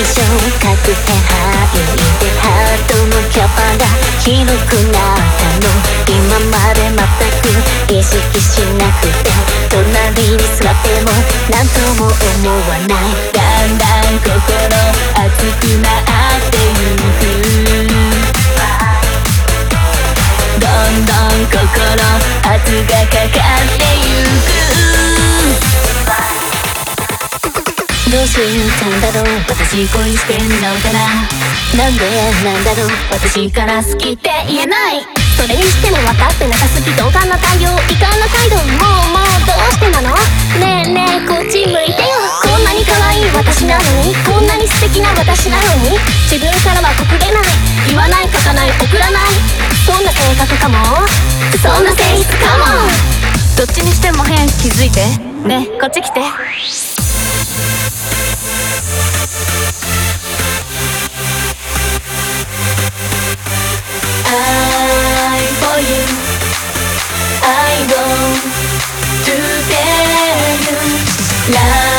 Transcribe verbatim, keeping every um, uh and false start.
象各部入ってハートのキャパが広くなったの。今まで全く意識しなくて隣に座っても何とも思わない。だんだん心熱くなってゆく。どんどん心圧がかかってゆく。どうしたんだろう私恋してんのかな。なんでなんだろう私から好きって言えない。 それにしても分かってなさすぎ同感な対応遺憾な態度。もうもうどうしてなの。ねえねえこっち向いてよ。こんなに可愛い私なのにこんなに素敵な私なのに自分からは告れない。言わない書かない送らない。そんな性格かもそんな性質かも。 どっちにしても変気づいてね。こっち来て。 I for you I want to tell you love